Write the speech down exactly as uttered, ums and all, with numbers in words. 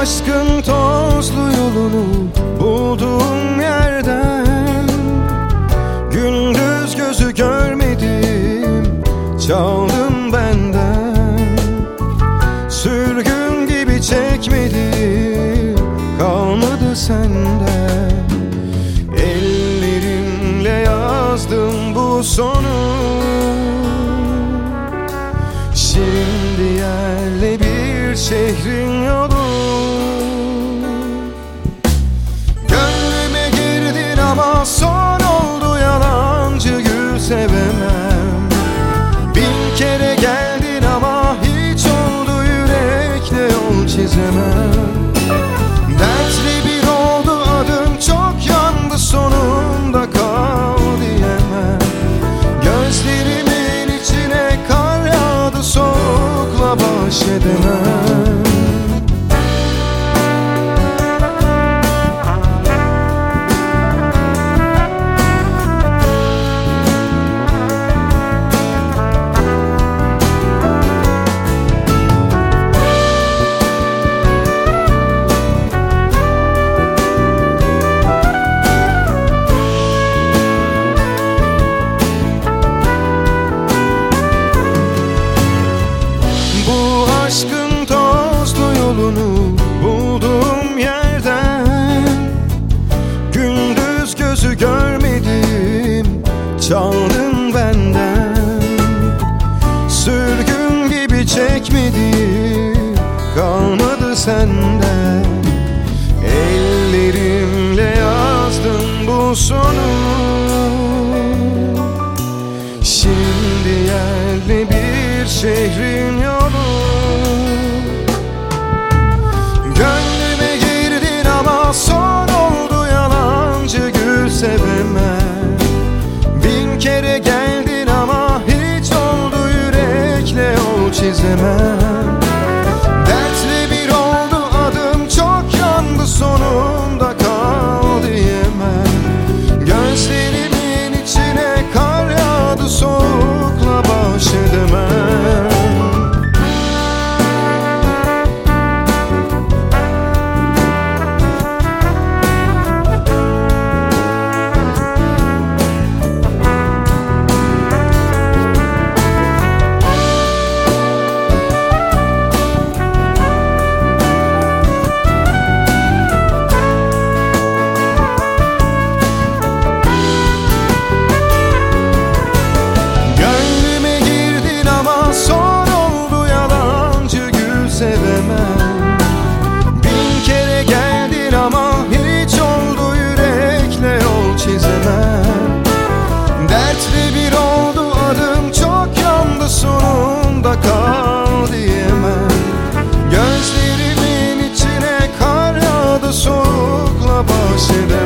aşkın tozlu yolunu bulduğum yerden, gündüz gözü görmedim, çaldın benden. Sürgün gibi çekmedim, kalmadı sende. Ellerimle yazdım bu sonu, şimdi yerle bir şehrin yolu. Gönlüme girdin ama son oldu, yalancı gül sevemem. Bin kere geldin ama hiç oldu, yürekle yol çizemem. Dertli bir oldu adım, çok yandı, sonunda kal diyemem. Gözlerimin içine kar yağdı, soğukla baş edemem. Aşkın tozlu yolunu bulduğum yerden, gündüz gözü görmedim, çaldın benden. Sürgün gibi çekmedim, kalmadı sende. Ellerimle yazdım bu sonu, şimdi yerli bir şehrin yolu. Gönlüme girdin ama son oldu, yalancı gül sevemem. Bin kere geldin ama hiç oldu, yürekle yol çizemem. Dertli bir oldu adım, çok yandı, sonunda kal diyemem. Gözlerimin içine kar yağdı, soğukla baş edemem. Bin kere geldin ama hiç oldu, yürekle yol çizemem. Dertli bir oldu adım, çok yandı, sonunda kal diyemem. Gözlerimin içine kar yağdı, soğukla baş edemem.